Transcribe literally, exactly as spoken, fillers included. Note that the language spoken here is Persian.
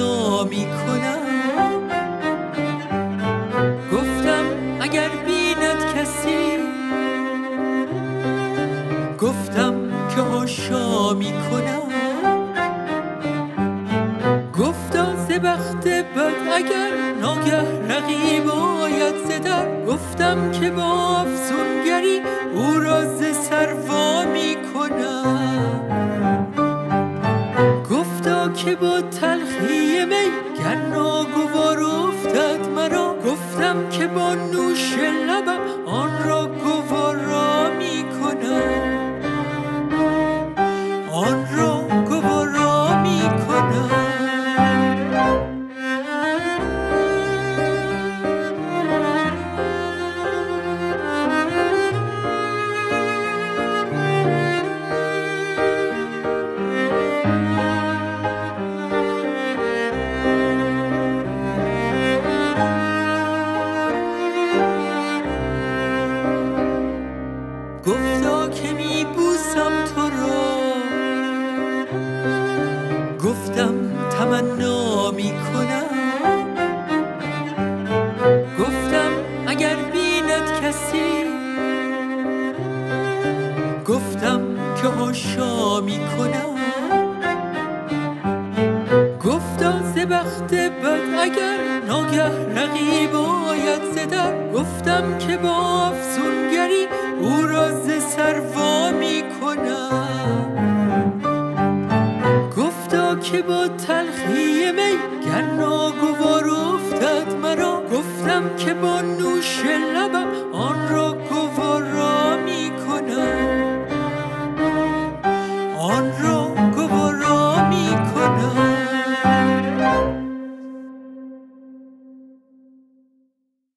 تمنا می کنم. گفتم اگر بیند کسی، گفتم که هاشا می کنم. گفتا ز بخت بد اگر ناگه رقیب آید ز در، گفتم که با افسونگری او را ز سر وا می کنم. گفتا که با تلخی می گر ناگوار افتد مرا، گفتم که با نوش لبم آن را گوارا می کنم، آن را گوارا می کنم. گفتا که می بوسم تو را، گفتم تمنا می کنم. گفتم اگر بیند کسی، گفتم که هاشا می کنم. گفتا ز بخت بد اگر ناگه رقیب آید ز در، گفتم که با افسونگری او را ز سر وا می کنم. گفتا که با تلخی می گر ناگوار افتد مرا، گفتم که با نوش لبم